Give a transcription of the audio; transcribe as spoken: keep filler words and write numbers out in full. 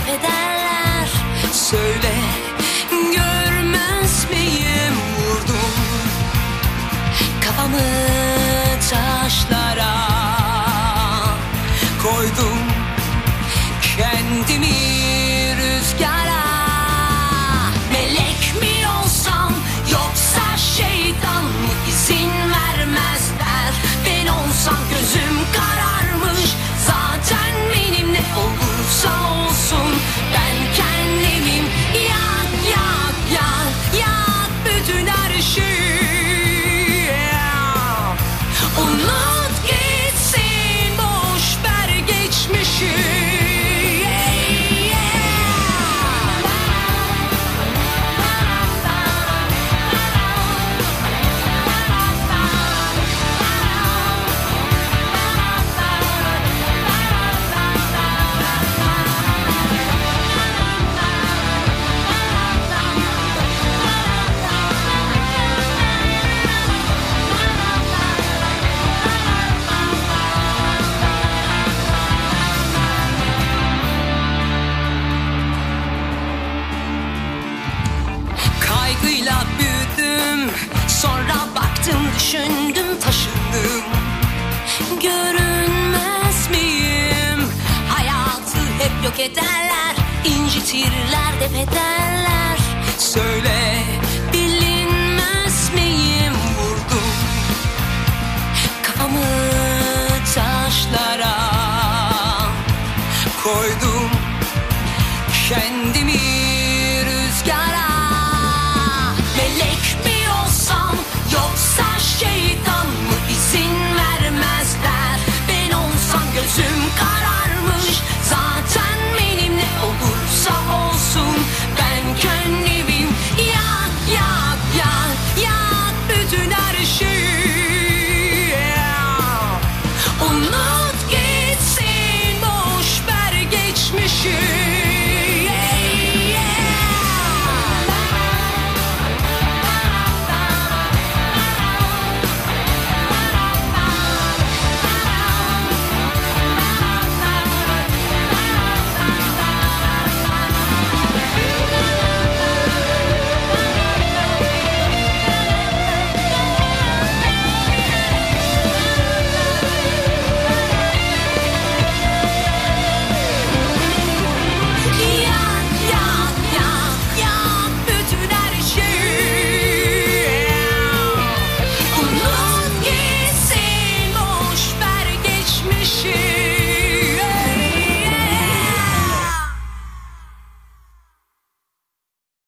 def ederler. Söyle görmez miyim vurdum kafamı taşlara, koydum kendimi rüzgara. Melek mi olsam yoksa şeytan mı, izin vermezler. Ben olsam gözüm kararmış zaten, benim ne olursa olsun ben kendimim. Yak yak yak yak bütün her şeyi, unut gitsin, boş ver geçmişi. Kaygıyla büyüdüm, sonra baktım, düşündüm, taşındım. Görünmez miyim? Hayatı hep yok ederler, incitirler, def ederler. Söyle bilinmez miyim vurdum kafamı taşlara, koydum